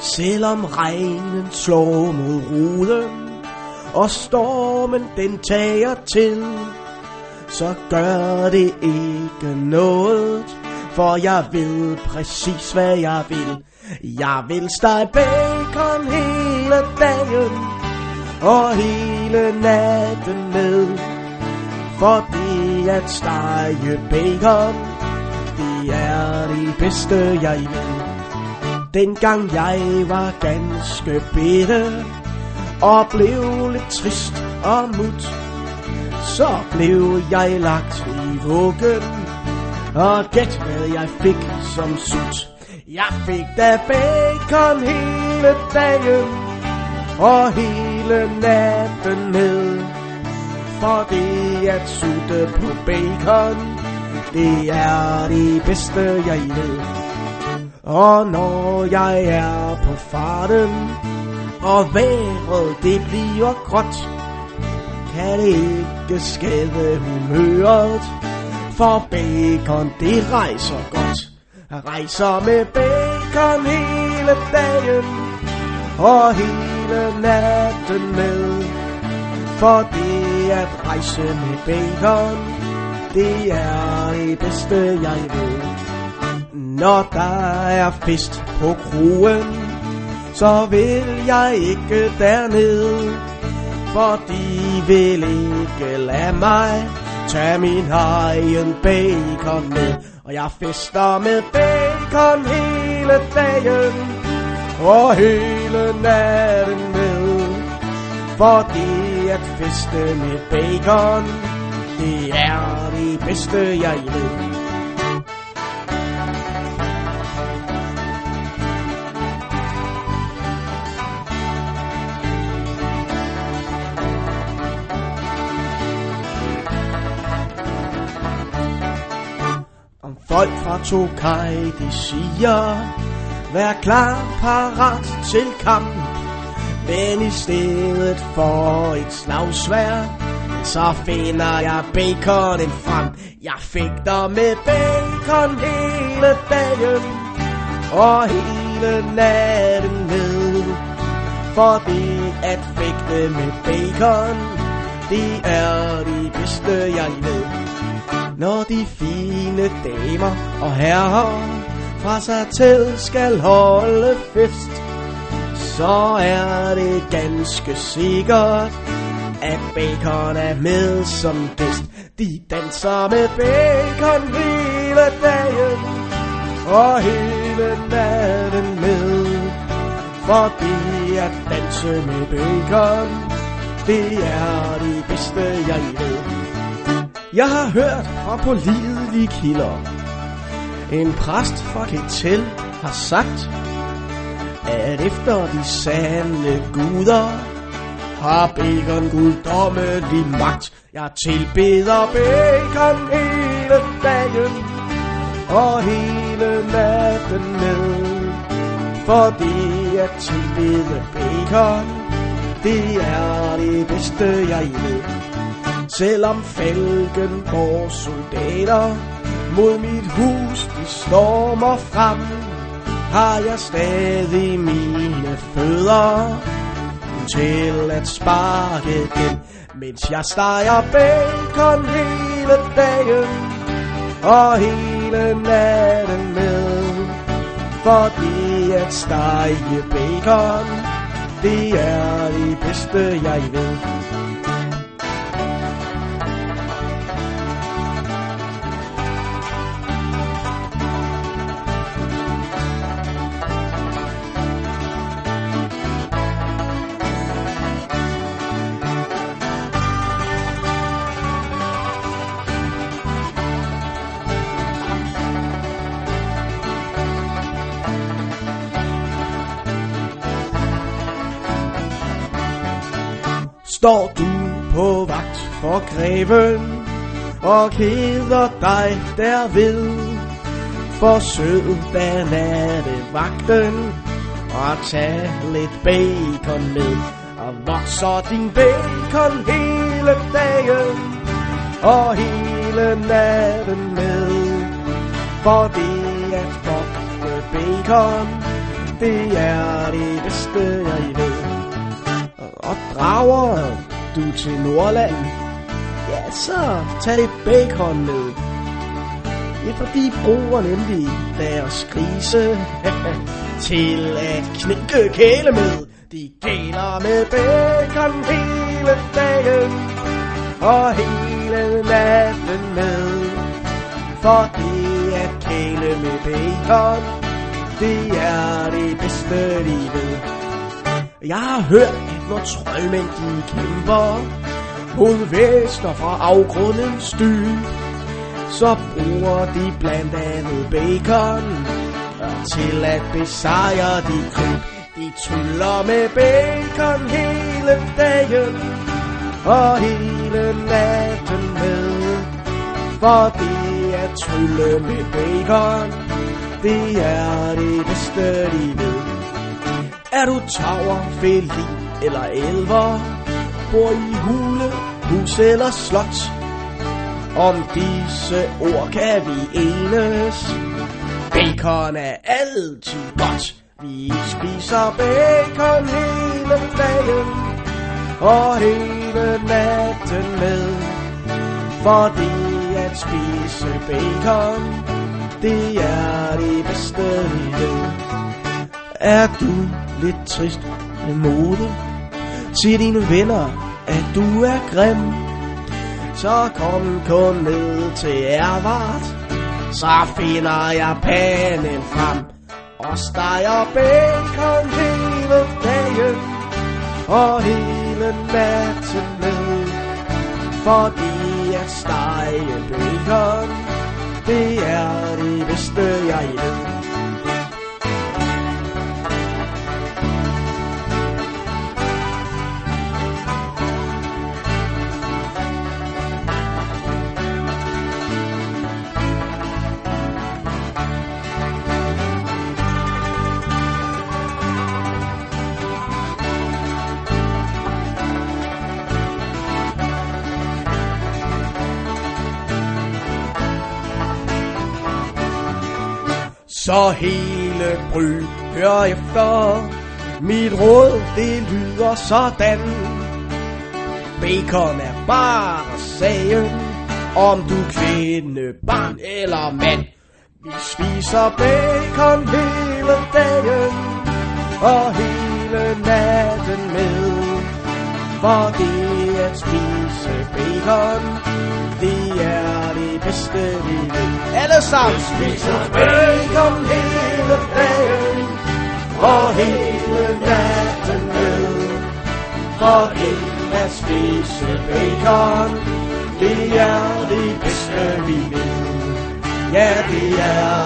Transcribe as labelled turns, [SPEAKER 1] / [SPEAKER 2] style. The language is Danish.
[SPEAKER 1] Selvom regnen slår mod ruden, og stormen den tager til, så gør det ikke noget, for jeg ved præcis hvad jeg vil. Jeg vil stege bacon hele dagen og hele natten med, fordi at stege bacon, det er det bedste jeg ved. Dengang jeg var ganske bitte og blev lidt trist og mut, så blev jeg lagt i vuggen, og gæt hvad jeg fik som sut. Jeg fik da bacon hele dagen og hele natten med, fordi at sutte på bacon, det er det bedste jeg ved. Og når jeg er på farten, og vejret det bliver gråt, kan det ikke skade humøret, for bacon det rejser godt. Jeg rejser med bacon hele dagen og hele natten med, fordi at rejse med bacon, det er det bedste jeg ved. Når der er fest på kroen, så vil jeg ikke derned, for de vil ikke lade mig tage min egen bacon med. Og jeg fester med bacon hele dagen og hele natten med, fordi at feste med bacon, det er det bedste jeg ved. Folk fra Tokai, de siger, vær klar, parat til kamp. Men i stedet for et slagsværd, så finder jeg baconen frem. Jeg fik der med bacon hele dagen og hele natten med, fordi at fægte med bacon, det er det bedste jeg ved. Når de fine damer og herrer fra sig til skal holde fest, så er det ganske sikkert, at bacon er med som gæst. De danser med bacon hele dagen og hele natten med, fordi at danse med bacon, det er det bedste jeg ved. Jeg har hørt fra pålidelige kilder, en præst fra Ketel har sagt, at efter de sande guder har bacon guddommelig magt. Jeg tilbeder bacon hele dagen og hele natten med, fordi at tilbede bacon, det er det bedste jeg ved. Selvom Falkenborg soldater mod mit hus de stormer frem, har jeg stadig mine fødder til at sparke dem, mens jeg steger bacon hele dagen og hele natten med, fordi at stege bacon, det er det bedste jeg ved. Står du på vagt for greven og keder dig derved, forsøg da nattevagten og tag lidt bacon med, og vokser din bacon hele dagen og hele natten med, fordi at fuck bacon, det er det bedste jeg ved. Og drager du til Nordland, ja, så tag lidt bacon med. Ja, for de bruger nemlig deres grise til at knække kæle med. De kæler med bacon hele dagen og hele natten med. For det at kæle med bacon, det er det bedste de ved. Jeg har hørt, at når troldmænd de kæmper mod væsner fra afgrundens dyb, så bruger de blandt andet bacon til at besejre de kryb. De tryller med bacon hele dagen og hele natten med. For det at trylle med bacon, det er det bedste de ved. Er du tager, felin eller elver, bor i hule, hus eller slot, om disse ord kan vi enes. Bacon er altid godt. Vi spiser bacon hele dagen og hele natten med. For det at spise bacon, det er det bedste vi ved. Er du lidt trist med mode, til dine venner, at du er grim, så kom kun ned til Ervart, så finder jeg panen frem og steger bacon hele dagen og hele natten med. Fordi at stege bacon, det er det bedste jeg ved. Så hele Bry, hør efter, mit råd det lyder sådan. Bacon er bare sagen, om du kvinde, barn eller mand. Vi spiser bacon hele dagen og hele natten med. For det at spise bacon, det er det bedste vi ved. Alle sammen spiser bacon hele dagen og hele natten med. For det at spise bacon, det er det bedste vi ved. Ja, det er